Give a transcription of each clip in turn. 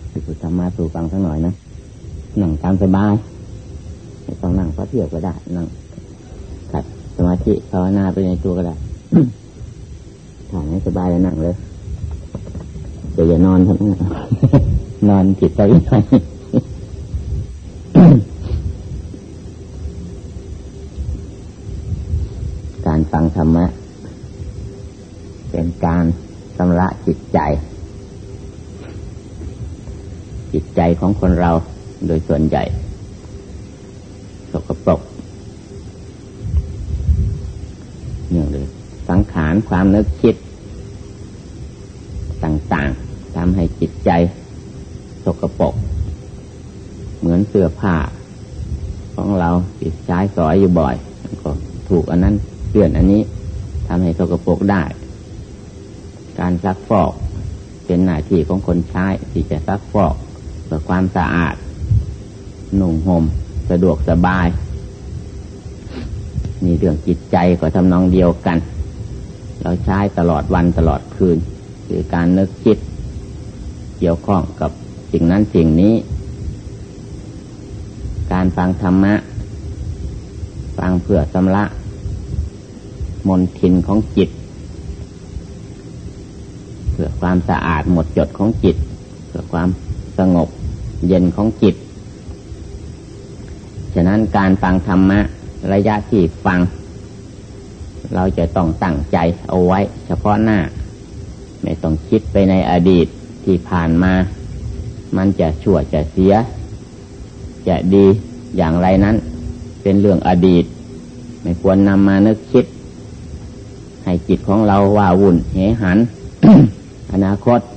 ฝึกธรรมะสู่ฟังสักหน่อยนะนั่งตามสบายไม่ต้องนั่งพักเที่ยวก็ได้นั่งขัดสมาธิภาวนาไปในตัวก็ได้ ถ่ายให้สบายแล้วนั่งเลยอย่านอนครับ นอนจิตใจไม่ การฟังธรรมะเป็นการชำระจิตใจของคนเราโดยส่วนใหญ่สกปรกเนี่ยเลยสังขารความนึกคิดต่างๆทำให้จิตใจสกปรกเหมือนเสื้อผ้าของเราติดใช้สอยอยู่บ่อยก็ถูกอันนั้นเปื้อนอันนี้ทำให้สกปรกได้การซักฟอกเป็นหน้าที่ของคนใช้ที่จะซักฟอกเพื่อความสะอาดนุ่งห่มสะดวกสบายมีเรื่องจิตใจก็ทำนองเดียวกันเราใช้ตลอดวันตลอดคืนคือการนึกคิดเกี่ยวข้องกับสิ่งนั้นสิ่งนี้การฟังธรรมะฟังเพื่อชำระมลทินของจิตเพื่อความสะอาดหมดจดของจิตเพื่อความสงบเย็นของจิตฉะนั้นการฟังธรรมะระยะที่ฟังเราจะต้องตั้งใจเอาไว้เฉพาะหน้าไม่ต้องคิดไปในอดีตที่ผ่านมามันจะชั่วจะเสียจะดีอย่างไรนั้นเป็นเรื่องอดีตไม่ควรนำมานึกคิดให้จิตของเราว่าวุ่นเหหัน อนาคต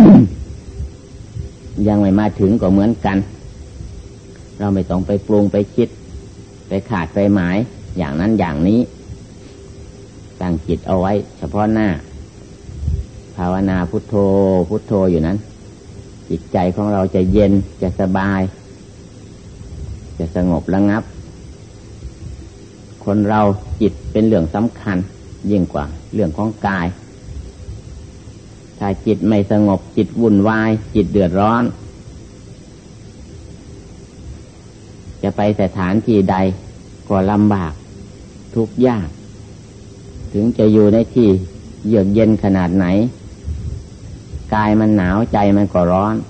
ยังไม่มาถึงก็เหมือนกันเราไม่ต้องไปปรุงไปคิดไปขาดไปหมายอย่างนั้นอย่างนี้ตั้งจิตเอาไว้เฉพาะหน้าภาวนาพุทโธพุทโธอยู่นั้นจิตใจของเราจะเย็นจะสบายจะสงบระงับคนเราจิตเป็นเรื่องสำคัญยิ่งกว่าเรื่องของกายถ้าจิตไม่สงบจิตวุ่นวายจิตเดือดร้อนจะไปสถานที่ใดก็ลำบากทุกข์ยากถึงจะอยู่ในที่เยือกเย็นขนาดไหนกายมันหนาวใจมันก็ร้อน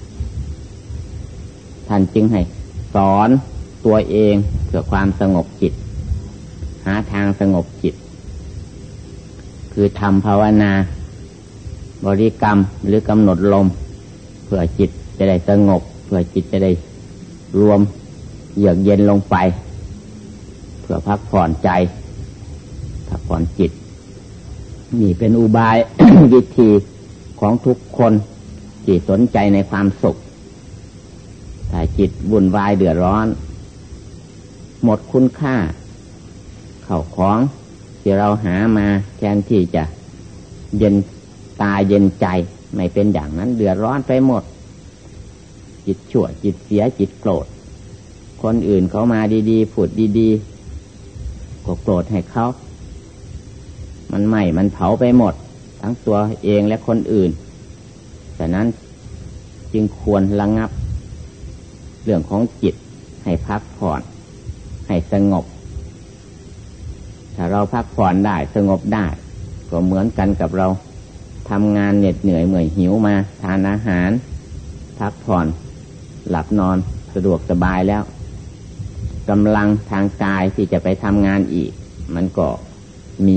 ท่านจึงให้สอนตัวเองเพื่อความสงบจิตหาทางสงบจิตคือทำภาวนาบริกรรมหรือกำหนดลมเพื่อจิตจะได้สงบเพื่อจิตจะได้รวมเยือกเย็นลงไปเพื่อพักผ่อนใจพักผ่อนจิตนี่เป็นอุบาย วิธีของทุกคนที่สนใจในความสุขถ้าจิตวุ่นวายเดือดร้อนหมดคุณค่าเข้าของที่เราหามาแทนที่จะเย็นตาเย็นใจไม่เป็นอย่างนั้นเดือดร้อนไปหมดจิตชั่วจิตเสียจิตโกรธคนอื่นเขามาดีๆพูดดีๆก็โกรธให้เขามันไหม้มันเผาไปหมดทั้งตัวเองและคนอื่นฉะนั้นจึงควรระงับเรื่องของจิตให้พักผ่อนให้สงบถ้าเราพักผ่อนได้สงบได้ก็เหมือนกันกับเราทำงานเหน็ดเหนื่อยเมื่อยหิวมาทานอาหารพักผ่อนหลับนอนสะดวกสบายแล้วกำลังทางกายที่จะไปทำงานอีกมันก็มี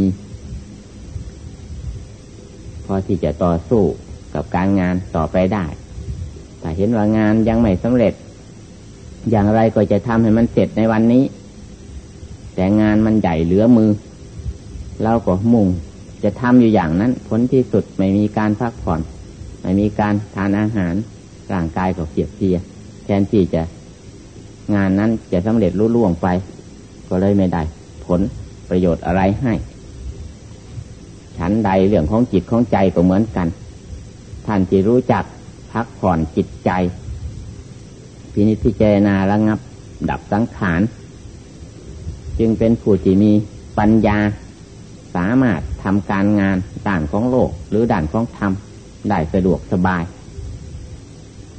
พอที่จะต่อสู้กับการงานต่อไปได้แต่เห็นว่างานยังไม่สำเร็จอย่างไรก็จะทำให้มันเสร็จในวันนี้แต่งานมันใหญ่เหลือมือเราก็มุ่งจะทำอยู่อย่างนั้นผลที่สุดไม่มีการพักผ่อนไม่มีการทานอาหารร่างกายก็เพลียแทนที่จะงานนั้นจะสำเร็จลุล่วงไปก็เลยไม่ได้ผลประโยชน์อะไรให้ฉันใดเรื่องของจิตของใจก็เหมือนกันท่านที่รู้จักพักผ่อนจิตใจพินิจพิจารณาระงับดับสังขารจึงเป็นผู้ที่มีปัญญาสามารถทำการงานด้านของโลกหรือด้านของธรรมได้สะดวกสบาย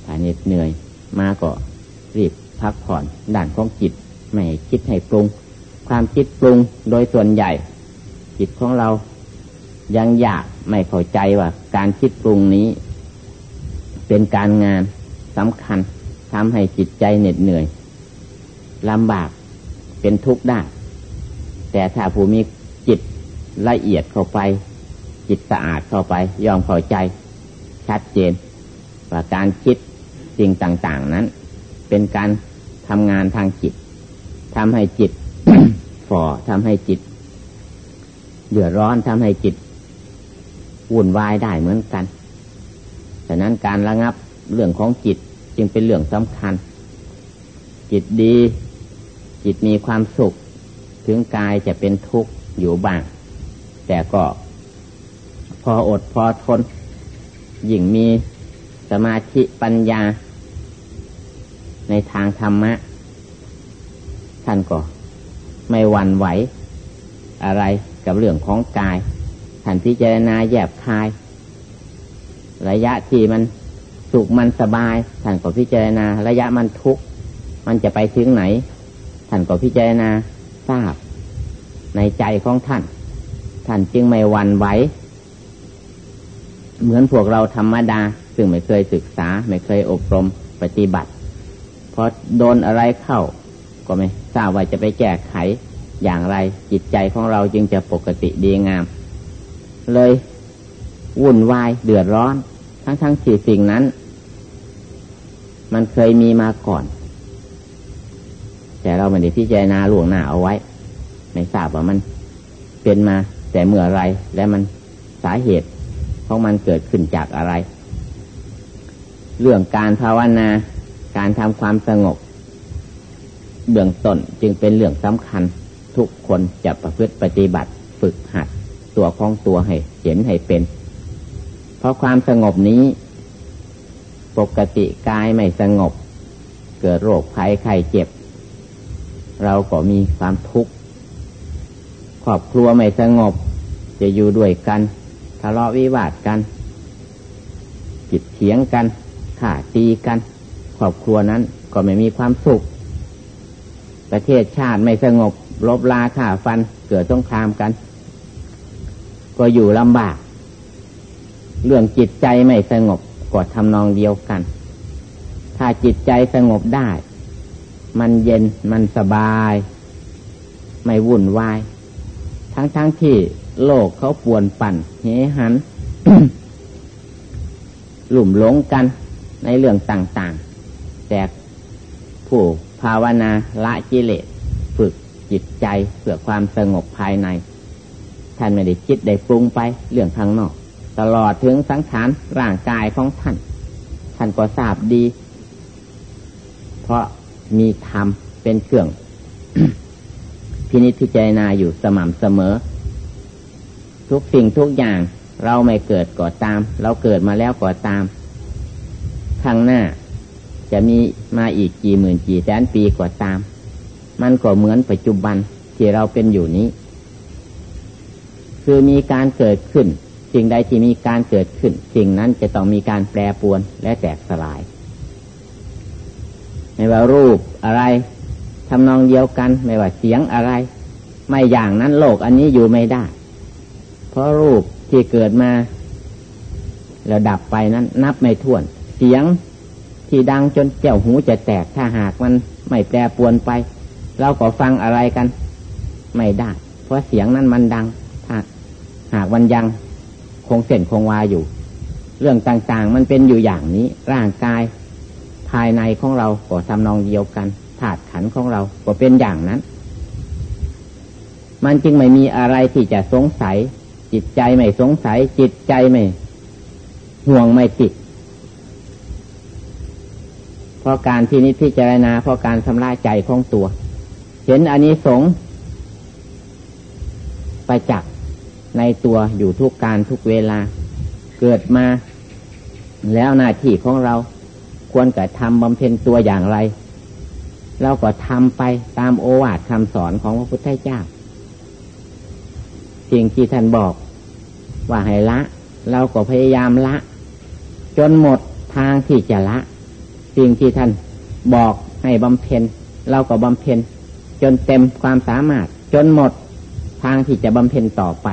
ถ้าเหน็ดเหนื่อยมาก็รีบพักผ่อนด้านของจิตไม่คิดให้ปรุงความคิดปรุงโดยส่วนใหญ่จิตของเรายังอยากไม่เข้าใจว่าการคิดปรุงนี้เป็นการงานสำคัญทำให้จิตใจเหน็ดเหนื่อยลำบากเป็นทุกข์ได้แต่ถ้าผู้มีจิตละเอียดเข้าไปจิตสะอาดเข้าไปยอมเข้าใจชัดเจนว่าการคิดสิ่งต่างๆนั้นเป็นการทำงานทางจิตทำให้จิต ฝ่อทำให้จิตเดือดร้อนทำให้จิตวุ่นวายได้เหมือนกันฉะนั้นการระงับเรื่องของจิตจึงเป็นเรื่องสำคัญจิตดีจิตมีความสุขถึงกายจะเป็นทุกข์อยู่บ้างแต่ก็พออดพอทนยิ่งมีสมาธิปัญญาในทางธรรมะท่านก็ไม่หวั่นไหวอะไรกับเรื่องของกายท่านพิจารณาแยบคายระยะที่มันสุขมันสบายท่านก็พิจารณาระยะมันทุกข์มันจะไปถึงไหนท่านก็พิจารณาทราบในใจของท่านจึงไม่หวั่นไหวเหมือนพวกเราธรรมดาซึ่งไม่เคยศึกษาไม่เคยอบรมปฏิบัติพอโดนอะไรเข้าก็ไม่ทราบว่าจะไปแก้ไขอย่างไรจิตใจของเราจึงจะปกติดีงามเลยวุ่นวายเดือดร้อนทั้งที่สิ่งนั้นมันเคยมีมาก่อนแต่เราไม่ได้พิจารณาล่วงหน้าเอาไว้ไม่ทราบว่ามันเป็นมาแต่เมื่อไรและมันสาเหตุของมันเกิดขึ้นจากอะไรเรื่องการภาวนาการทำความสงบเบื้องต้นจึงเป็นเรื่องสำคัญทุกคนจะประพฤติปฏิบัติฝึกหัดตัวของตัวให้เห็นให้เป็นเพราะความสงบนี้ปกติกายไม่สงบเกิดโรคภัยไข้เจ็บเราก็มีความทุกข์ครอบครัวไม่สงบจะอยู่ด้วยกันทะเลาะวิวาทกันผิดเถียงกันฆ่าตีกันครอบครัวนั้นก็ไม่มีความสุขประเทศชาติไม่สงบลบราฆ่าฟันเกิดสงครามกันก็อยู่ลำบากเรื่องจิตใจไม่สงบก็ทำนองเดียวกันถ้าจิตใจสงบได้มันเย็นมันสบายไม่วุ่นวายทั้งที่โลกเขาป่วนปั่นเหหัน หลุ่มหลงกันในเรื่องต่างๆแต่ผู้ภาวนาละกิเลสฝึกจิตใจเพื่อความสงบภายในท่านไม่ได้คิดได้ปรุงไปเรื่องข้างนอกตลอดถึงสังขารร่างกายของท่านก็ทราบดีเพราะมีธรรมเป็นเครื่อง พินิจพิจารณาอยู่สม่ำเสมอทุกสิ่งทุกอย่างเราไม่เกิดก็ตามเราเกิดมาแล้วก็ตามข้างหน้าจะมีมาอีกกี่หมื่นกี่แสนปีก็ตามมันก็เหมือนปัจจุบันที่เราเป็นอยู่นี้คือมีการเกิดขึ้นสิ่งใดที่มีการเกิดขึ้นสิ่งนั้นจะต้องมีการแปรปรวนและแตกสลายไม่ว่ารูปอะไรทำนองเดียวกันไม่ว่าเสียงอะไรไม่อย่างนั้นโลกอันนี้อยู่ไม่ได้เพราะรูปที่เกิดมาแล้วดับไปนั้นนับไม่ถ้วนเสียงที่ดังจนแก้วหูจะแตกถ้าหากมันไม่แปรปรวนไปเราก็ฟังอะไรกันไม่ได้เพราะเสียงนั้นมันดังถ้าหากมันยังคงเส้นคงวาอยู่เรื่องต่างๆมันเป็นอยู่อย่างนี้ร่างกายภายในของเราก็ทำนองเดียวกันธาตุขันธ์ของเราก็เป็นอย่างนั้นมันจึงไม่มีอะไรที่จะสงสัยจิตใจไม่สงสัยจิตใจไม่ห่วงไม่ติดเพราะการที่นิพพิจารณาเพราะการชำระใจของตัวเห็นอานิสงส์ประจักษ์ในตัวอยู่ทุกการทุกเวลาเกิดมาแล้วหน้าที่ของเราควรกระทำบำเพ็ญตัวอย่างไรเราก็ทำไปตามโอวาทคำสอนของพระพุทธเจ้าสิ่งที่ท่านบอกว่าให้ละเราก็พยายามละจนหมดทางที่จะละสิ่งที่ท่านบอกให้บำเพ็ญเราก็บำเพ็ญจนเต็มความสามารถจนหมดทางที่จะบำเพ็ญต่อไป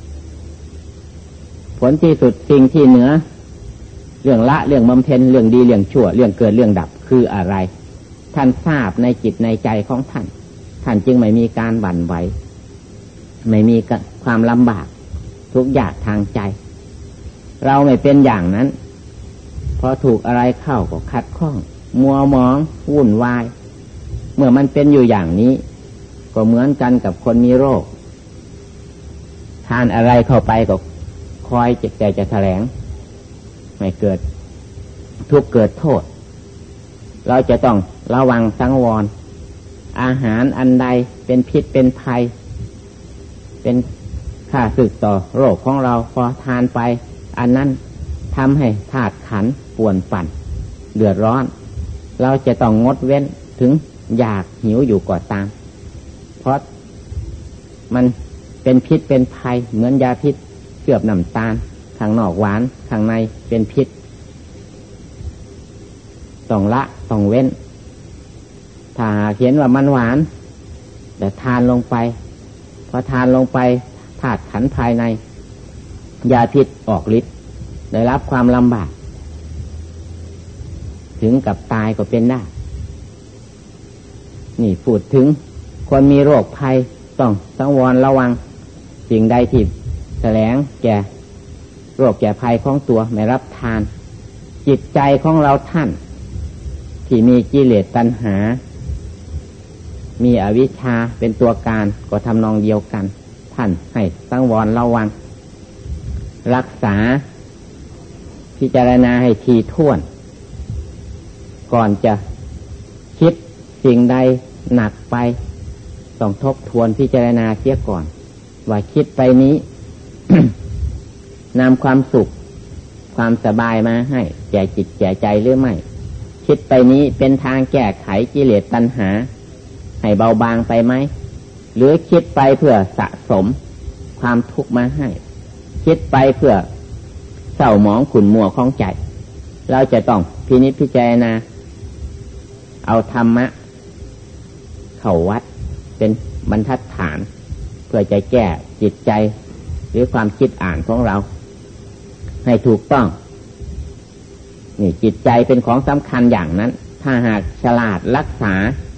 ผลที่สุดสิ่งที่เหนือเรื่องละเรื่องบำเพ็ญเรื่องดีเรื่องชั่วเรื่องเกิดเรื่องดับคืออะไรท่านทราบในจิตในใจของท่านท่านจึงไม่มีการบั่นไหวไม่มีความลำบากทุกอย่างทางใจเราไม่เป็นอย่างนั้นพอถูกอะไรเข้าก็ขัดข้องมัวหมองวุ่นวายเมื่อมันเป็นอยู่อย่างนี้ก็เหมือนกันกับคนมีโรคทานอะไรเข้าไปก็คอยเจ็บใจจะแถลงไม่เกิดทุกข์เกิดโทษเราจะต้องระวังสังวรอาหารอันใดเป็นพิษเป็นภัยเป็นข้าศึกต่อโรคของเราพอทานไปอันนั้นทำให้ธาตุขันธ์ป่วนปั่นเดือดร้อนเราจะต้องงดเว้นถึงอยากหิวอยู่ก่อตามเพราะมันเป็นพิษเป็นภัยเหมือนยาพิษเคลือบน้ำตาลข้างนอกหวานข้างในเป็นพิษต้องละต้องเว้นถ้าเห็นว่ามันหวานแต่ทานลงไปพอทานลงไปธาตุขันธ์ภายในยาพิษออกฤทธิ์ได้รับความลำบากถึงกับตายก็เป็นได้นี่พูดถึงคนมีโรคภัยต้องสังวรระวังสิ่งใดที่แสลงแก่โรคแก่ภัยของตัวไม่รับทานจิตใจของเราท่านที่มีกิเลสตัณหามีอวิชชาเป็นตัวการก็ทำนองเดียวกันท่านให้สังวรระวังรักษาพิจารณาให้ถี่ถ้วนก่อนจะคิดสิ่งใดหนักไปต้องทบทวนพิจารณาเสียก่อนว่าคิดไปนี้ นำความสุขความสบายมาให้แก่จิตแก่ใจหรือไม่คิดไปนี้เป็นทางแก้ไขกิเลสตัณหาให้เบาบางไปไหมหรือคิดไปเพื่อสะสมความทุกข์มาให้คิดไปเพื่อเศร้าหมองขุ่นมัวของใจเราจะต้องพินิจพิจารณาเอาธรรมะเข้าวัดเป็นบรรทัดฐานเพื่อจะแก้จิตใจหรือความคิดอ่านของเราให้ถูกต้องนี่จิตใจเป็นของสำคัญอย่างนั้นถ้าหากฉลาดรักษา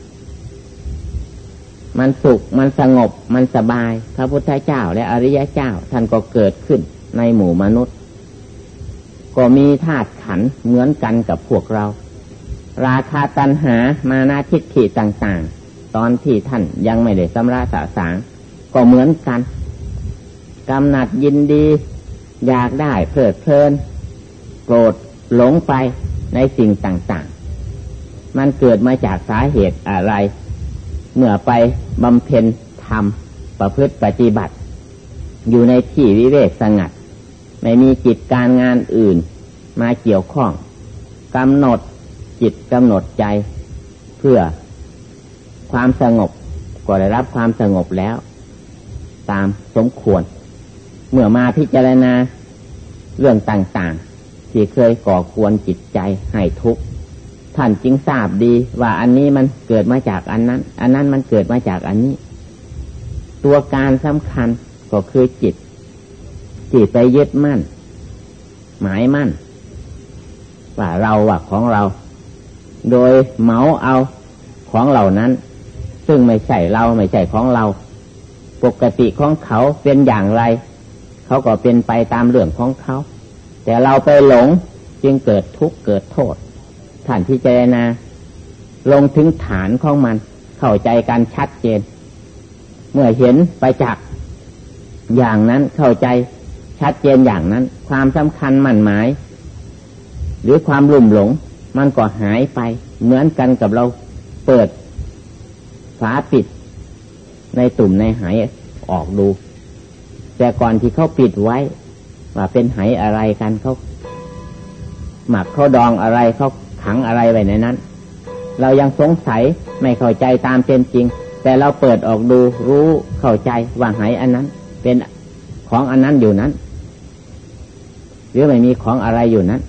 มันสุขมันสงบมันสบายพระพุทธเจ้าและอริยเจ้าท่านก็เกิดขึ้นในหมู่มนุษย์ก็มีธาตุขันธ์เหมือนกันกับพวกเราราคะตัณหามานะทิฏฐิต่างๆตอนที่ท่านยังไม่ได้สำราญสะสางก็เหมือนกันกำหนัดยินดีอยากได้เพลิดเพลินโกรธหลงไปในสิ่งต่างๆมันเกิดมาจากสาเหตุอะไรเมื่อไปบำเพ็ญธรรมประพฤติปฏิบัติอยู่ในที่วิเวกสงัดไม่มีกิจการงานอื่นมาเกี่ยวข้องกำหนดจิตกำหนดใจเพื่อความสงบก็ได้รับความสงบแล้วตามสมควรเมื่อมาพิจารณาเรื่องต่างๆที่เคยก่อกวนจิตใจให้ทุกข์ท่านจึงทราบดีว่าอันนี้มันเกิดมาจากอันนั้นอันนั้นมันเกิดมาจากอันนี้ตัวการสำคัญก็คือจิตที่ไปยึดมั่นหมายมั่นว่าเราว่าของเราโดยเหมาเอาของเหล่านั้นซึ่งไม่ใช่เราไม่ใช่ของเราปกติของเขาเป็นอย่างไรเขาก็เป็นไปตามเรื่องของเขาแต่เราไปหลงจึงเกิดทุกข์เกิดโทษท่านพิจารณาลงถึงฐานของมันเข้าใจกันชัดเจนเมื่อเห็นไปจากอย่างนั้นเข้าใจชัดเจนอย่างนั้นความสำคัญมั่นหมายหรือความลุ่มหลงมันก็หายไปเหมือนกันกับเราเปิดฝาปิดในตุ่มในไหออกดูแต่ก่อนที่เขาปิดไว้ว่าเป็นไหอะไรกันเขาหมักเขาดองอะไรเขาขังอะไรไว้ในนั้นเรายังสงสัยไม่เข้าใจตามเป็นจริงแต่เราเปิดออกดูรู้เข้าใจว่าไหอันนั้นเป็นของอันนั้นอยู่นั้นหรือไม่มีของอะไรอยู่นั้น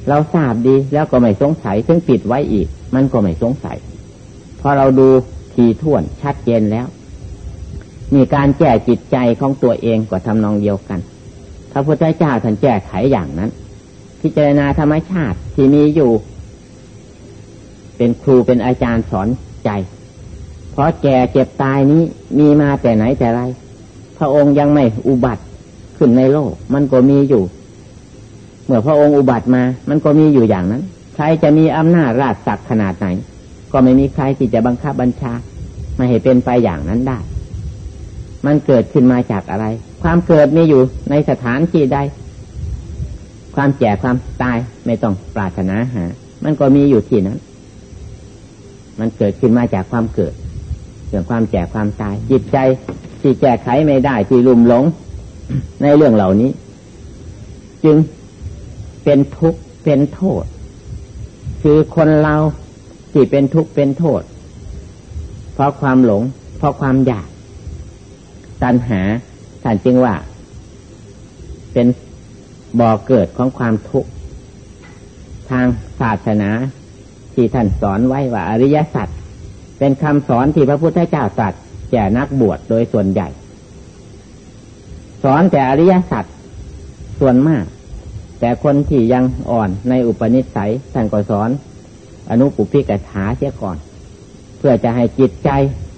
เราทราบดีแล้วก็ไม่สงสัยถึงปิดไว้อีกมันก็ไม่สงสัยพอเราดูถี่ถ้วนชัดเจนแล้วมีการแก้จิตใจของตัวเองก็ทำนองเดียวกันพระพุทธเจ้าท่านแก้ไขอย่างนั้นพิจารณาธรรมชาติที่มีอยู่เป็นครูเป็นอาจารย์สอนใจเพราะแก่เจ็บตายนี้มีมาแต่ไหนแต่ไรพระองค์ยังไม่อุบัติขึ้นในโลกมันก็มีอยู่เมื่อพระองค์อุบัติมามันก็มีอยู่อย่างนั้นใครจะมีอำนาจราชศักดิ์ขนาดไหนก็ไม่มีใครที่จะบังคับบัญชาไม่ให้เป็นไปอย่างนั้นได้มันเกิดขึ้นมาจากอะไรความเกิดมีอยู่ในสถานที่ใดความแก่ความตายไม่ต้องปรารถนาหามันก็มีอยู่ที่นั้นมันเกิดขึ้นมาจากความเกิดเรื่องความแก่ความตายจิตใจที่แก้ไขไม่ได้ที่ลุ่มหลงในเรื่องเหล่านี้จึงเป็นทุกข์เป็นโทษคือคนเราที่เป็นทุกข์เป็นโทษเพราะความหลงเพราะความอยากตัณหาท่านจึงว่าเป็นบ่อเกิดของความทุกข์ทางศาสนาที่ท่านสอนไว้ว่าอริยสัจเป็นคำสอนที่พระพุทธเจ้าตรัสแก่นักบวชโดยส่วนใหญ่สอนแต่อริยสัจส่วนมากแต่คนที่ยังอ่อนในอุปนิสัยท่านก็สอนอนุปุพพิกถาเสียก่อนเพื่อจะให้จิตใจ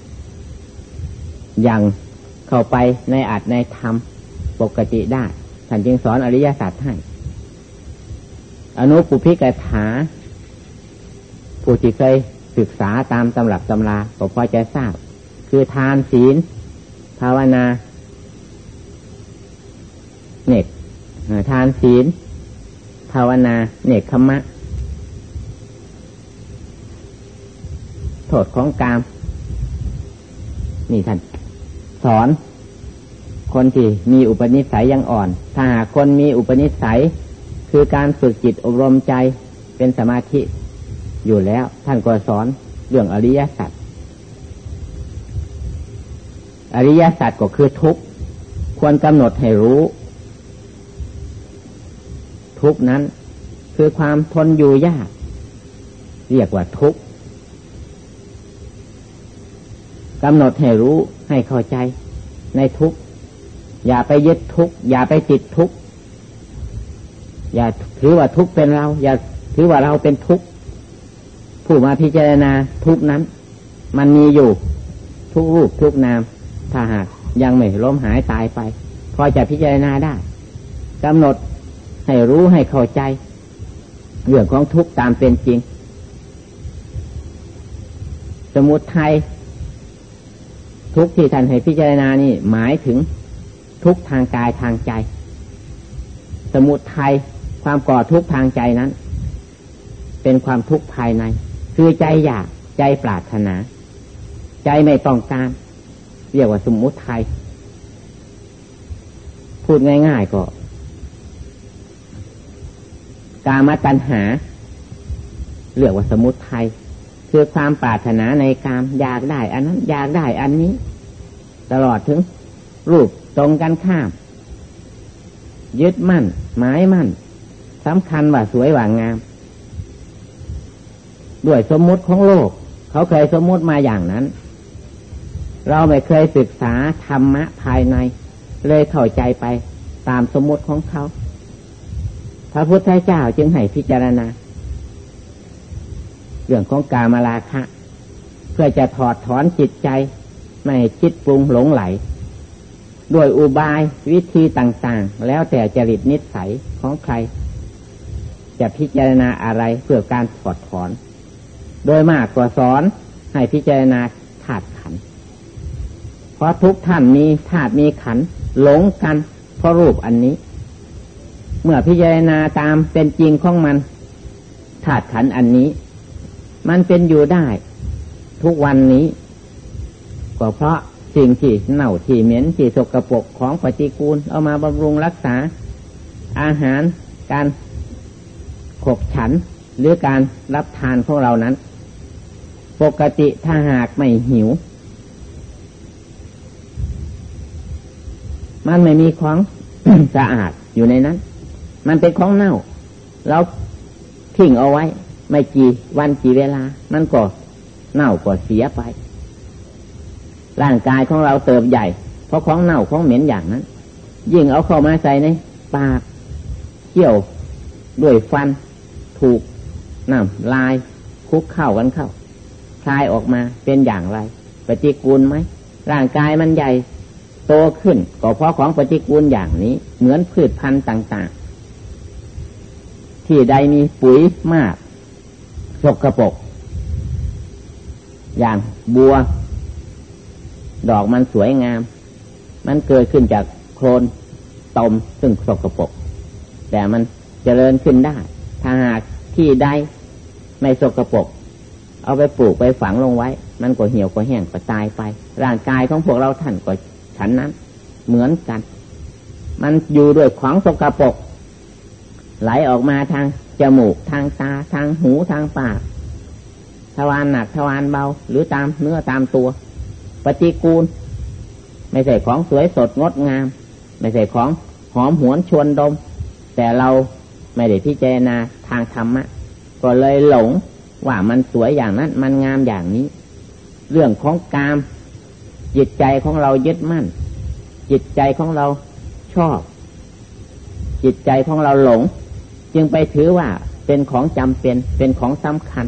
ยังเข้าไปในอัตในธรรมปกติได้ท่านจึงสอนอริยสัจให้อนุปุพพิกถาผู้ที่เคยศึกษาตามตำรับตำราก็พอจะทราบคือทานศีลภาวนาเนกทานศีลภาวนาเนกขมะโทษของกามนี่ท่านสอนคนที่มีอุปนิสัยยังอ่อนถ้าหากคนมีอุปนิสัยคือการฝึกจิตอบรมใจเป็นสมาธิอยู่แล้วท่านก็สอนเรื่องอริยสัจอริยสัจก็คือทุกข์ควรกำหนดให้รู้ทุกข์นั้นคือความทนอยู่ยากเรียกว่าทุกข์กำหนดให้รู้ให้เข้าใจในทุกข์อย่าไปยึดทุกข์อย่าไปติดทุกข์อย่าถือว่าทุกข์เป็นเราอย่าถือว่าเราเป็นทุกข์ผู้มาพิจารณาทุกข์นั้นมันมีอยู่ทุกรูปทุกนามถ้าหากยังไม่ล้มหายตายไปพอจะพิจารณาได้กำหนดให้รู้ให้เข้าใจเรื่องของทุกข์ตามเป็นจริงสมุทัยทุกข์ที่ท่านให้พิจารณานี่หมายถึงทุกข์ทางกายทางใจสมุทัยความก่อทุกข์ทางใจนั้นเป็นความทุกข์ภายในคือใจอยากใจปรารถนาใจไม่ต้องการเรียกว่าสมุทัยพูดง่ายๆก็กามตัณหาเรียกว่าสมุทัยคือความปรารถนาในกามอยากได้อันนั้นอยากได้อันนี้ตลอดถึงรูปตรงกันข้ามยึดมั่นหมายมั่นสำคัญว่าสวยว่างามด้วยสมมุติของโลกเขาเคยสมมุติมาอย่างนั้นเราไม่เคยศึกษาธรรมะภายในเลยเข้าใจไปตามสมมุติของเขาพระพุทธเจ้าจึงให้พิจารณาเรื่องของกามราคะเพื่อจะถอดถอนจิตใจไม่ให้คิดปรุงหลงไหลด้วยอุบายวิธีต่างๆแล้วแต่จริตนิสัยของใครจะพิจารณาอะไรเพื่อการถอดถอนโดยมากก็สอนให้พิจารณาธาตุขันธ์เพราะทุกท่านมีธาตุมีขันธ์หลงกันเพราะรูปอันนี้เมื่อพิจารณาตามเป็นจริงของมันธาตุขันธ์อันนี้มันเป็นอยู่ได้ทุกวันนี้ก็เพราะสิ่งที่เน่าที่เหม็นที่สกปรกของปฏิกูลเอามาบำรุงรักษาอาหารการขบฉันหรือการรับทานของเรานั้นปกติถ้าหากไม่หิวมันไม่มีของ สะอาดอยู่ในนั้นมันเป็นของเน่าเราทิ้งเอาไว้ไม่กี่วันกี่เวลามันก็เน่าก็เสียไปร่างกายของเราเติบใหญ่เพราะของเน่าของเหม็นอย่างนั้นยิ่งเอาเข้ามาใส่ในปากเคี่ยวด้วยฟันถูกน้ำลายคลุกเข้ากันเข้าคลายออกมาเป็นอย่างไรปฏิกูลไหมร่างกายมันใหญ่โตขึ้นก็เพราะของปฏิกูลอย่างนี้เหมือนพืชพันธุ์ต่างๆที่ใดมีปุ๋ยมากสกปรกอย่างบัวดอกมันสวยงามมันเกิดขึ้นจากโคลนตมซึ่งสกปรกแต่มันเจริญขึ้นได้ถ้าหากที่ใดไม่สกปรกเอาไปปลูกไปฝังลงไว้มันก็เหี่ยวก็แห้งก็ตายไปร่างกายของพวกเราท่านก็ฉันนั้นเหมือนกันมันอยู่ด้วยของสกปรกไหลออกมาทางจมูกทางตาทางหูทางปากทวารหนักทวารเบาหรือตามเนื้อตามตัวปฏิกูลไม่ใช่ของสวยสดงดงามไม่ใช่ของหอมหวนชวนดมแต่เราไม่ได้พิจารณาทางธรรมะก็เลยหลงว่ามันสวยอย่างนั้นมันงามอย่างนี้เรื่องของกามจิตใจของเรายึดมั่นจิตใจของเราชอบจิตใจของเราหลงจึงไปถือว่าเป็นของจำเป็นของสำคัญ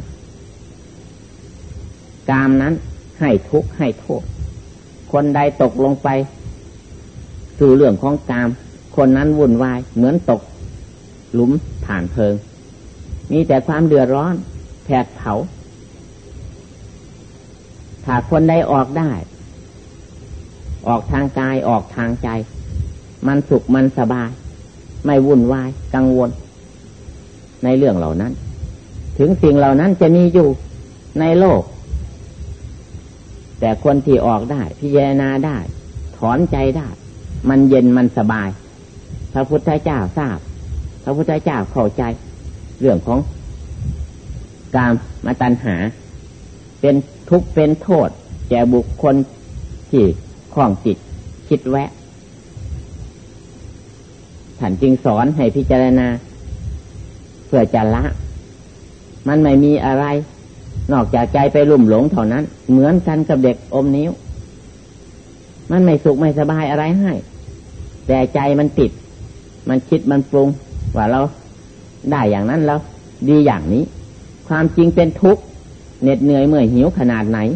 กามนั้นให้ทุกข์ให้โทษคนใดตกลงไปสู่เรื่องของกามคนนั้นวุ่นวายเหมือนตกหลุมฐานเพลิงมีแต่ความเดือดร้อนแผดเผาถ้าคนใดออกได้ออกทางกายออกทางใจมันสุขมันสบายไม่วุ่นวายกังวลในเรื่องเหล่านั้นถึงสิ่งเหล่านั้นจะมีอยู่ในโลกแต่คนที่ออกได้พิจารณาได้ถอนใจได้มันเย็นมันสบายพระพุทธเจ้าทราบพระพุทธเจ้าเข้าใจเรื่องของกามตัณหาเป็นทุกข์เป็นโทษแก่บุคคลที่คล้องจิตคิดแวะท่านจึงสอนให้พิจารณาเพื่อจะละมันไม่มีอะไรนอกจากใจไปลุ่มหลงเท่านั้นเหมือนกันกับเด็กอมนิ้วมันไม่สุขไม่สบายอะไรให้แต่ใจมันติดมันคิดมันปรุงว่าเราได้อย่างนั้นแล้วดีอย่างนี้ความจริงเป็นทุกข์เหน็ดเหนื่อยเมื่อยหิวขนาดไหน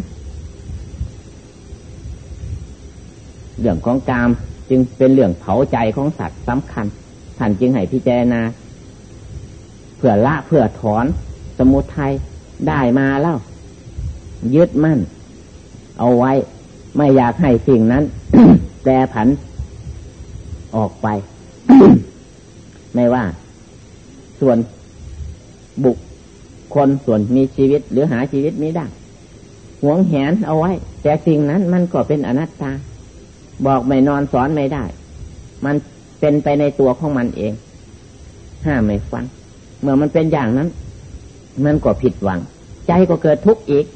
เรื่องของกามจึงเป็นเรื่องเผาใจของสัตว์สำคัญท่านจึงให้พิจารณาเพื่อละเพื่อถอนสมุทัยได้มาแล้วยึดมั่นเอาไว้ไม่อยากให้สิ่งนั้น แปรผันออกไป ไม่ว่าส่วนบุคคลส่วนมีชีวิตหรือหาชีวิตไม่ได้หวงแหนเอาไว้แต่สิ่งนั้นมันก็เป็นอนัตตาบอกไม่นอนสอนไม่ได้มันเป็นไปในตัวของมันเองห้ามไม่ฟังเมื่อมันเป็นอย่างนั้นมันก็ผิดหวังใจก็เกิดทุกข์อีก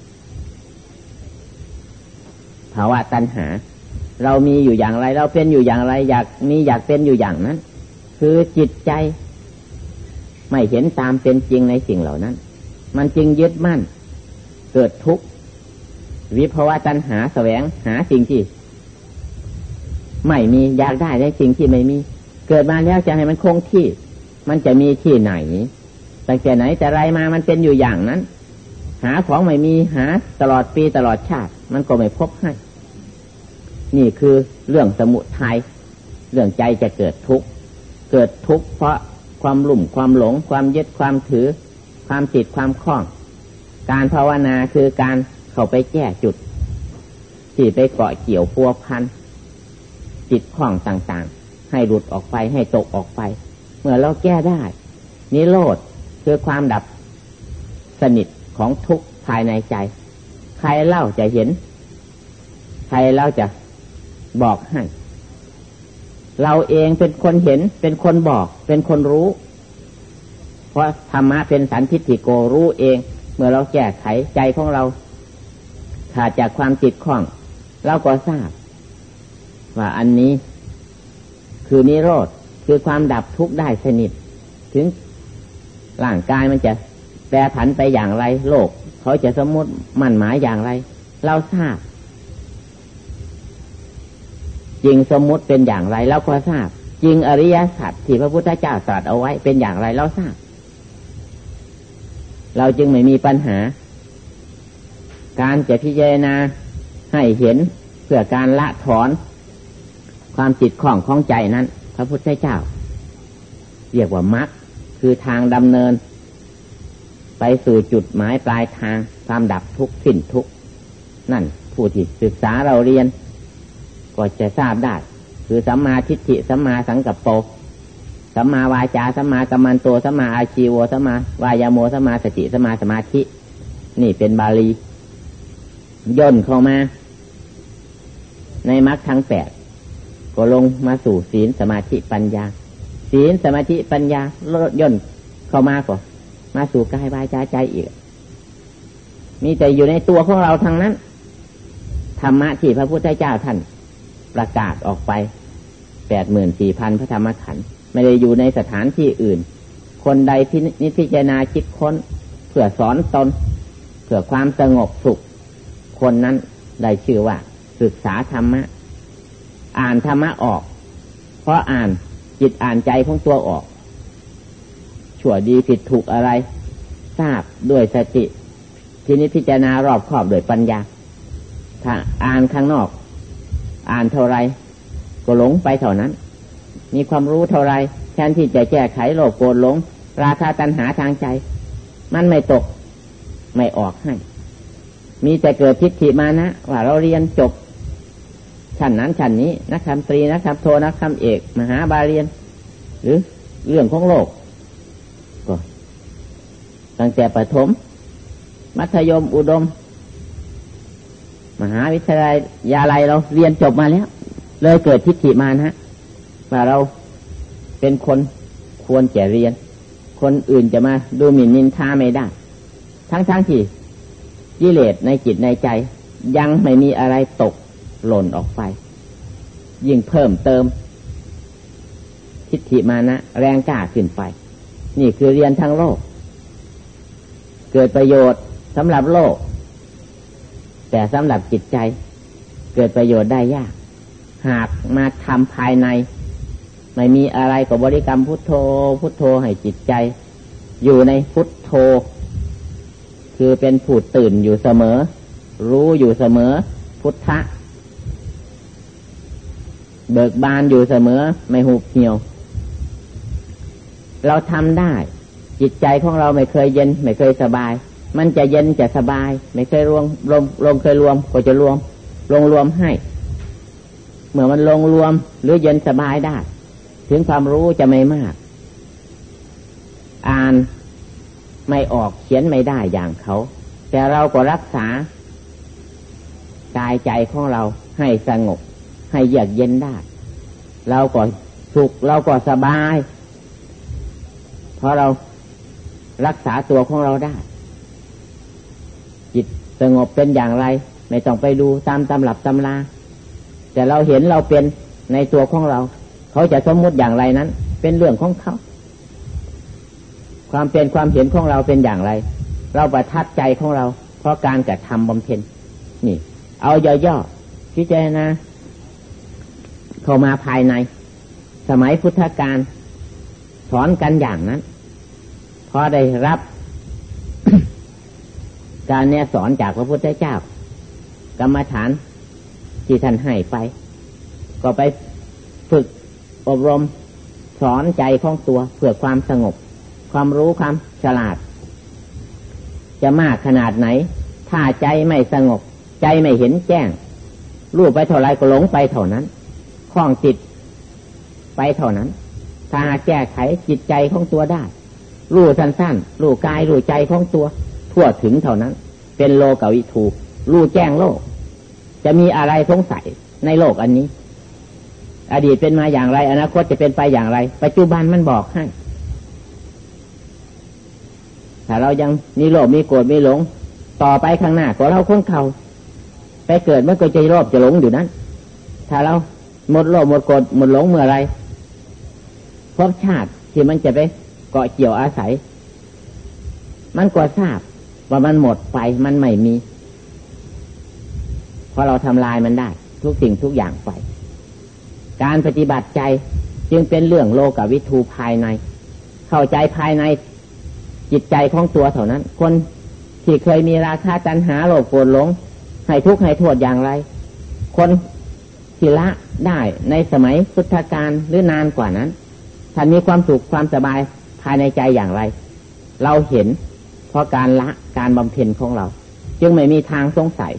ภาวะตัณหาเรามีอยู่อย่างไรเราเป็นอยู่อย่างไรอยากมีอยากเป็นอยู่อย่างนั้นคือจิตใจไม่เห็นตามเป็นจริงในสิ่งเหล่านั้นมันจึงยึดมั่นเกิดทุกข์วิภาวะตัณหาแสวงหาสิ่งที่ไม่มีอยากได้ในสิ่งที่ไม่มีเกิดมาแล้วจะให้มันคงที่มันจะมีที่ไหนตั้งแต่ไหนแต่ไรมามันเป็นอยู่อย่างนั้นหาของไม่มีหาตลอดปีตลอดชาติมันก็ไม่พบให้นี่คือเรื่องสมุทัยเรื่องใจจะเกิดทุกข์เพราะความหลุ่มความหลงความยึดความถือความติดความคล้องการภาวนาคือการเข้าไปแก้จุดที่ไปเกาะเกี่ยวพัวพันจิตคล้องต่างๆให้หลุดออกไปให้ตกออกไปเมื่อเราแก้ได้นิโรธคือความดับสนิทของทุกข์ภายในใจใครเล่าจะเห็นใครเล่าจะบอกให้เราเองเป็นคนเห็นเป็นคนบอกเป็นคนรู้เพราะธรรมะเป็นสันทิฏฐิโกรู้เองเมื่อเราแก้ไขใจของเราขาดจากความจิตข้องเราก็ทราบว่าอันนี้คือนิโรธคือความดับทุกข์ได้สนิทถึงร่างกายมันจะแปรผันไปอย่างไรโลกเขาจะสมมติมั่นหมายอย่างไรเราทราบจริงสมมุติเป็นอย่างไรเราก็ทราบจริงอริยสัจที่พระพุทธเจ้าตรัสเอาไว้เป็นอย่างไรเราทราบเราจึงไม่มีปัญหาการจะพิจารณาให้เห็นเพื่อการละถอนความจิตข้องของใจนั้นพระพุทธเจ้าเรียกว่ามรรคคือทางดำเนินไปสู่จุดหมายปลายทางความดับทุกข์สิ้นทุกข์นั่นผู้ที่ศึกษาเราเรียนก็จะทราบได้คือสัมมาทิฏฐิสัมมาสังกัปโปสัมมาวาจาสัมมากัมมันโตสัมมาอาชีโวสัมมาวายาโมสัมมาสติสัมมาสมาธินี่เป็นบาลีย่นเข้ามาในมรรคทั้ง8ก็ลงมาสู่ศีลสมาธิปัญญาศีลสมาธิปัญญาย่นเข้ามาก็มาสู่กายวาจาใจอีกมีแต่อยู่ในตัวของเราทั้งนั้นธรรมะที่พระพุทธเจ้าท่านประกาศออกไป 84,000 พระธรรมขันธ์ไม่ได้อยู่ในสถานที่อื่นคนใดที่พิจารณาคิดค้นเพื่อสอนตนเพื่อความสงบสุขคนนั้นได้ชื่อว่าศึกษาธรรมะอ่านธรรมะออกเพราะอ่านจิตอ่านใจของตัวออกชั่วดีผิดถูกอะไรทราบด้วยสติทีนี้พิจารณารอบคอบด้วยปัญญาถ้าอ่านข้างนอกอ่านเท่าไรก็หลงไปเท่านั้นมีความรู้เท่าไรแทนที่จะแก้ไขโลภโกรธหลงราคะตัณหาทางใจมันไม่ตกไม่ออกให้มีแต่เกิดทิฏฐิมานะว่าเราเรียนจบชั้นนั้นชั้นนี้นักธรรมตรีนักธรรมโทนักธรรมเอกมหาบาเรียนหรือเรื่องของโลกก็ตั้งแต่ประถมมัธยมอุดมมหาวิทยาลัยเราเรียนจบมาแล้วเลยเกิดทิฏฐิมานะว่าเราเป็นคนควรแก่เรียนคนอื่นจะมาดูหมิ่นนินทาไม่ได้ทั้งที่กิเลสในจิตในใจยังไม่มีอะไรตกหล่นออกไปยิ่งเพิ่มเติมทิฏฐิมานะแรงกล้าขึ้นไปนี่คือเรียนทั้งโลกเกิดประโยชน์สำหรับโลกแต่สำหรับจิตใจเกิดประโยชน์ได้ยากหากมาทำภายในไม่มีอะไรก็บริกรรมพุทโธพุทโธให้จิตใจอยู่ในพุทโธคือเป็นผู้ตื่นอยู่เสมอรู้อยู่เสมอพุทธะเบิกบานอยู่เสมอไม่หุบเหี่ยวเราทำได้จิตใจของเราไม่เคยเย็นไม่เคยสบายมันจะเย็นจะสบายไม่เคยลงเคยรวมก็จะรวมให้เมื่อมันรวมหรือเย็นสบายได้ถึงความรู้จะไม่มากอ่านไม่ออกเขียนไม่ได้อย่างเขาแต่เราก็รักษากายใจของเราให้สงบให้เยือกเย็นได้เราก็สุขเราก็สบายเพราะเรารักษาตัวของเราได้จิตสงบเป็นอย่างไรไม่ต้องไปดูตามตำรับตำราแต่เราเห็นเราเป็นในตัวของเราเขาจะสมมุติอย่างไรนั้นเป็นเรื่องของเขาความเป็นความเห็นของเราเป็นอย่างไรเราประทับใจของเราเพราะการกระทำบำเพ็ญนี่เอาย่อๆพิจารณาเข้ามาภายในสมัยพุทธกาลสอนกันอย่างนั้นพอได้รับ การแนะสอนจากพระพุทธเจ้ากรรมฐานที่ท่านให้ไปก็ไปฝึกอบรมสอนใจของตัวเพื่อความสงบความรู้ความฉลาดจะมากขนาดไหนถ้าใจไม่สงบใจไม่เห็นแจ้งรู้ไปเท่าไรก็หลงไปเท่านั้นคล้องจิตไปเท่านั้นถ้าแก้ไขจิตใจของตัวได้รู้สั้นๆรู้กายรู้ใจของตัวทั่วถึงเท่านั้นเป็นโลกวิถูรู้แจ้งโลกจะมีอะไรสงสัยในโลกอันนี้อดีตเป็นมาอย่างไรอนาคตจะเป็นไปอย่างไรปัจจุบันมันบอกให้ถ้าเรายังมีโลภมีโกรธมีหลงต่อไปข้างหน้าก็เราคนเขาไปเกิดเมื่อก็จะโลภจะหลงอยู่นั้นถ้าเราหมดโลภหมดโกรธหมดหลงเมื่อไรภพชาติที่มันจะไปเกาะเกี่ยวอาศัยมันก็ทราบว่ามันหมดไปมันไม่มีเพราะเราทำลายมันได้ทุกสิ่งทุกอย่างไปการปฏิบัติใจจึงเป็นเรื่องโลกวิทูภายในเข้าใจภายในจิตใจของตัวเท่านั้นคนที่เคยมีราคะตัณหาโลภโกรธหลงให้ทุกข์ให้โทษอย่างไรคนที่ละได้ในสมัยพุทธกาลหรือนานกว่านั้นท่านมีความสุขความสบายภายในใจอย่างไรเราเห็นเพราะการละการบำเพ็ญของเราจึงไม่มีทางสงสัย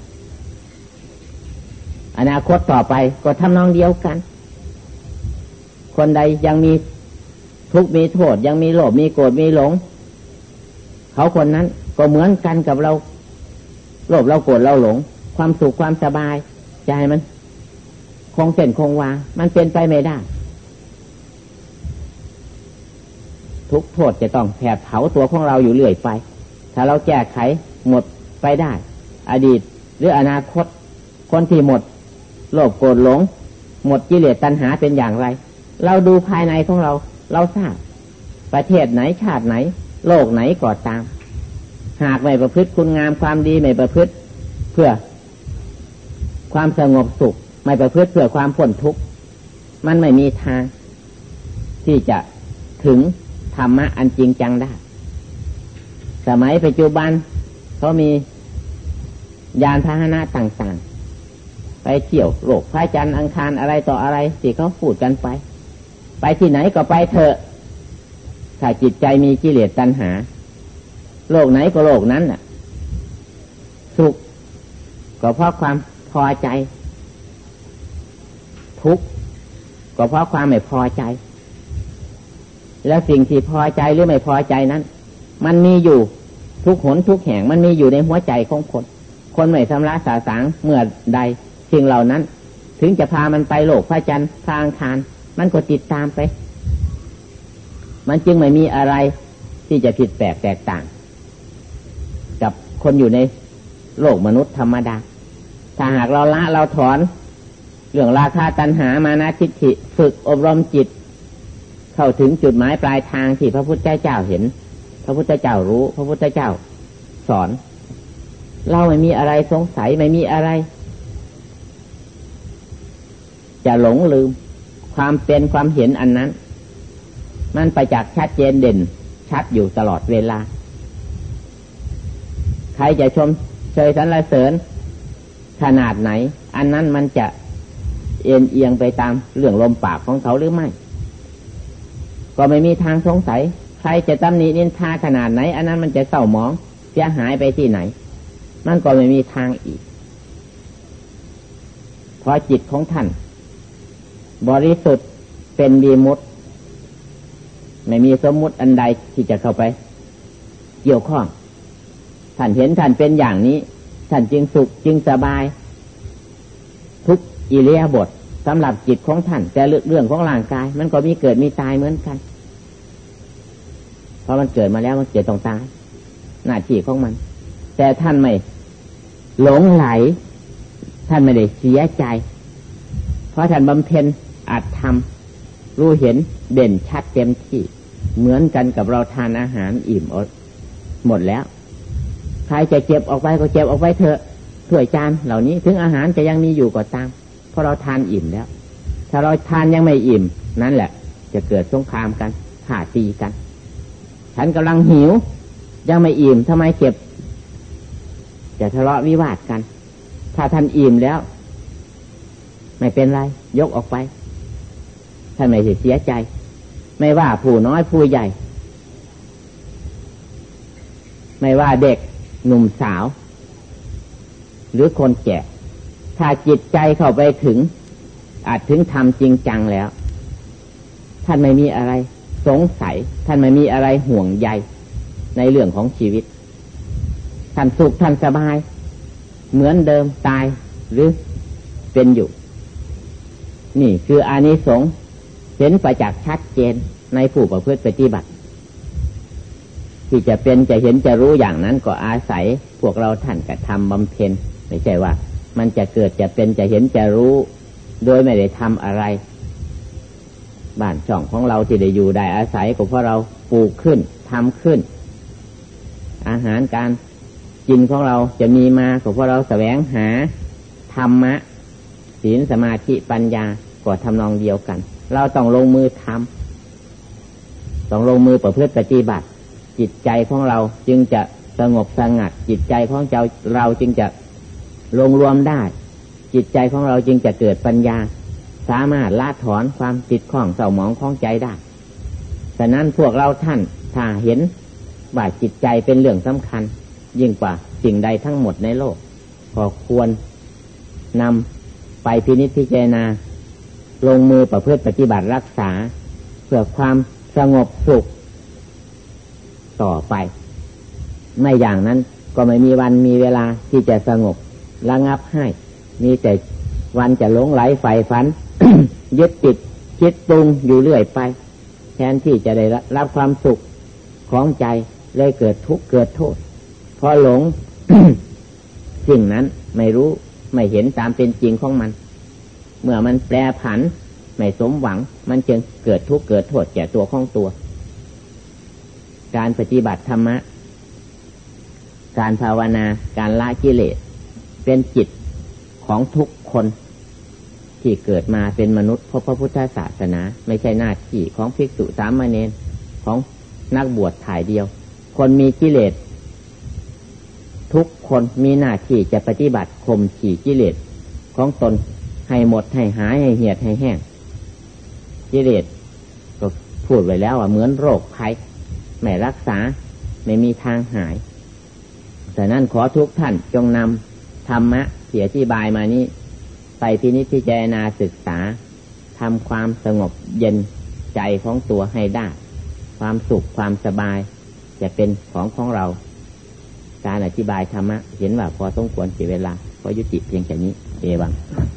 อนาคตต่อไปก็ทำนองเดียวกันคนใดยังมีทุกข์มีโทษยังมีโลภมีโกรธมีหลงเขาคนนั้นก็เหมือนกันกับเราโลภเราโกรธเราหลงความสุขความสบายใจมันคงเส้นคงวามันเป็นไปไม่ได้ทุกโทษจะต้องแผดเผาตัวของเราอยู่เรื่อยไปถ้าเราแก้ไขหมดไปได้อดีตหรืออนาคตคนที่หมดโลภโกรธหลงหมดกิเลสตัณหาเป็นอย่างไรเราดูภายในของเราเราทราบประเทศไหนชาติไหนโลกไหนก็ตามหากไม่ประพฤติคุณงามความดีไม่ประพฤติเพื่อความสงบสุขไม่ประพฤติเพื่อความพ้นทุกข์มันไม่มีทางที่จะถึงธรรมะอันจริงจังได้สมัยปัจจุบันเขามียานพาหนะต่างๆไปเที่ยวโลกพระจันทร์อังคารอะไรต่ออะไรที่เขาพูดกันไปที่ไหนก็ไปเถอะถ้าจิตใจมีกิเลสตัณหาโลกไหนก็โลกนั้นน่ะสุขก็เพราะความพอใจทุกข์ก็เพราะความไม่พอใจแล้วสิ่งที่พอใจหรือไม่พอใจนั้นมันมีอยู่ทุกหนทุกแห่งมันมีอยู่ในหัวใจของคนไม่ชำระสาสางเมื่อใดสิ่งเหล่านั้นถึงจะพามันไปโลกพระจันทร์พระอังคารมันก็ติดตามไปมันจึงไม่มีอะไรที่จะผิดแปลกแตกต่างกับคนอยู่ในโลกมนุษย์ธรรมดาถ้าหากเราละเราถอนเรื่องราคะตัณหามานะทิฏฐิฝึกอบรมจิตเข้าถึงจุดหมายปลายทางที่พระพุทธเจ้าเห็นพระพุทธเจ้ารู้พระพุทธเจ้าสอนเราไม่มีอะไรสงสัยไม่มีอะไรจะหลงลืมความเป็นความเห็นอันนั้นมันไปจากชัดเจนเด่นชัดอยู่ตลอดเวลาใครจะชมเชยสรรเสริญขนาดไหนอันนั้นมันจะเอ็นเอียงไปตามเรื่องลมปากของเขาหรือไม่ก็ไม่มีทางสงสัยใครจะตำหนินินทาขนาดไหนอันนั้นมันจะเศร้าหมองเสียหายไปที่ไหนมันก็ไม่มีทางอีกเพราะจิตของท่านบริสุทธิ์เป็นวิมุตติไม่มีสมมุติอันใดที่จะเข้าไปเกี่ยวข้องท่านเห็นท่านเป็นอย่างนี้ท่านจึงสุขจึงสบายทุกอิริยาบถสำหรับจิตของท่านแต่เรื่องของร่างกายมันก็มีเกิดมีตายเหมือนกันเพราะมันเกิดมาแล้วมันเกิดต้องตายหน้าที่ของมันแต่ท่านไม่หลงไหลท่านไม่ได้เสียใจเพราะท่านบำเพ็ญอาจทำรู้เห็นเด่นชัดเต็มที่เหมือนกันกับเราทานอาหารอิ่มหมดแล้วใครจะเก็บออกไปก็เก็บออกไปเถอะถ้วยจานเหล่านี้ถึงอาหารจะยังมีอยู่ก็ตามเพราะเราทานอิ่มแล้วถ้าเราทานยังไม่อิ่มนั่นแหละจะเกิดสงครามกันฆ่าตีกันฉันกำลังหิวยังไม่อิ่มทำไมเก็บจะทะเลาะวิวาทกันถ้าท่านอิ่มแล้วไม่เป็นไรยกออกไปท่านไม่เสียใจไม่ว่าผู้น้อยผู้ใหญ่ไม่ว่าเด็กหนุ่มสาวหรือคนแก่ถ้าจิตใจเข้าไปถึงอาจถึงธรรมจริงจังแล้วท่านไม่มีอะไรสงสัยท่านไม่มีอะไรห่วงใยในเรื่องของชีวิตท่านสุขท่านสบายเหมือนเดิมตายหรือเป็นอยู่นี่คืออานิสงส์เห็นประจักษ์ชัดเจนในผู้ประพฤติปฏิบัติที่จะเป็นจะเห็นจะรู้อย่างนั้นก็อาศัยพวกเราท่านกระทำบำเพ็ญไม่ใช่ว่ามันจะเกิดจะเป็นจะเห็นจะรู้โดยไม่ได้ทำอะไรบ้านช่องของเราที่ได้อยู่ได้อาศัยก็เพราะเราปลูกขึ้นทำขึ้นอาหารการกินของเราจะมีมาก็เพราะเราแสวงหาธรรมะศีลสมาธิปัญญาก็ทำนองเดียวกันเราต้องลงมือทำต้องลงมือประพฤติปฏิบัติจิตใจของเราจึงจะสงบสงัดจิตใจของเราจึงจะลงรวมได้จิตใจของเราจึงจะเกิดปัญญาสามารถละถอนความติดข้องเศร้าหมองของใจได้ฉะนั้นพวกเราท่านถ้าเห็นว่าจิตใจเป็นเรื่องสำคัญยิ่งกว่าสิ่งใดทั้งหมดในโลกก็ควรนำไปพินิจพิจารณาลงมือประพฤติปฏิบัติรักษาเพื่อความสงบสุขต่อไปไม่อย่างนั้นก็ไม่มีวันมีเวลาที่จะสงบระงับให้มีแต่วันจะหลงไหลใฝ่ฝัน ยึดติดคิดปรุงอยู่เรื่อยไปแทนที่จะได้รับความสุขของใจเลยเกิดทุกข์เกิดโทษเพราะหลง สิ่งนั้นไม่รู้ไม่เห็นตามเป็นจริงของมันเมื่อมันแปรผันไม่สมหวังมันจึงเกิดทุกข์เกิดโทษแก่ตัวของตัวการปฏิบัติธรรมะการภาวนาการละกิเลสเป็นจิตของทุกคนที่เกิดมาเป็นมนุษย์เพราะพระพุทธศาสนาไม่ใช่หน้าที่ของภิกษุสามเณรของนักบวชถ่ายเดียวคนมีกิเลสทุกคนมีหน้าที่จะปฏิบัติข่มขีกิเลสของตนให้หมดให้หายให้เหี่ยดให้แห้งกิเลสก็พูดไว้แล้วว่าเหมือนโรคภัยไม่รักษาไม่มีทางหายแต่นั้นขอทุกท่านจงนำธรรมะที่อธิบายมานี้ไปพินิจพิจารณาศึกษาทำความสงบเย็นใจของตัวให้ได้ความสุขความสบายจะเป็นของเราการอธิบายธรรมะเห็นว่าพอสมควรเสียเวลาขอยุติเพียงแค่นี้เอวัง